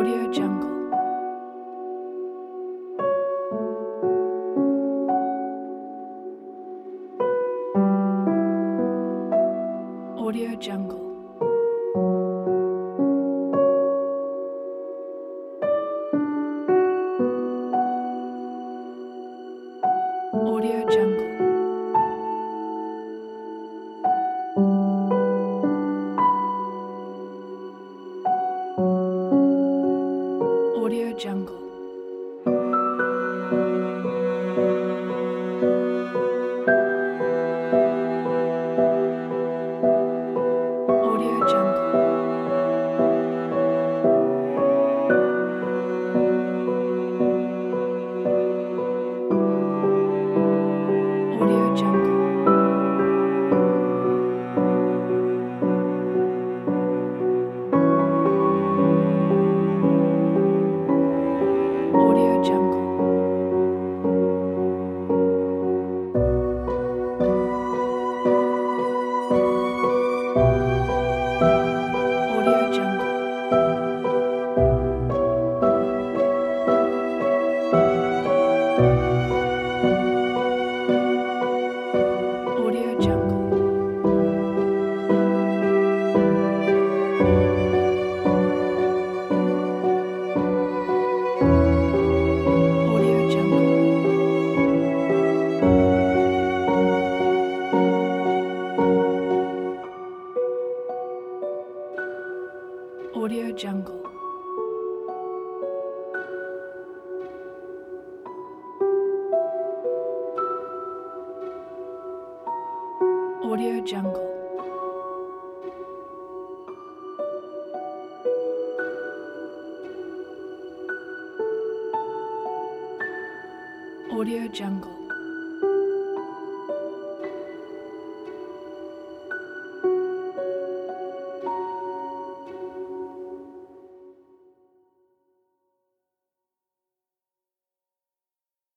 Audio Jungle. Audio Jungle. Audio Jungle. Audio Jungle. Audio Jungle. Audio Jungle. Audio Jungle. Audio Jungle. Audio Jungle. Audio Jungle. Audio Jungle. Audio Jungle. Audio Jungle.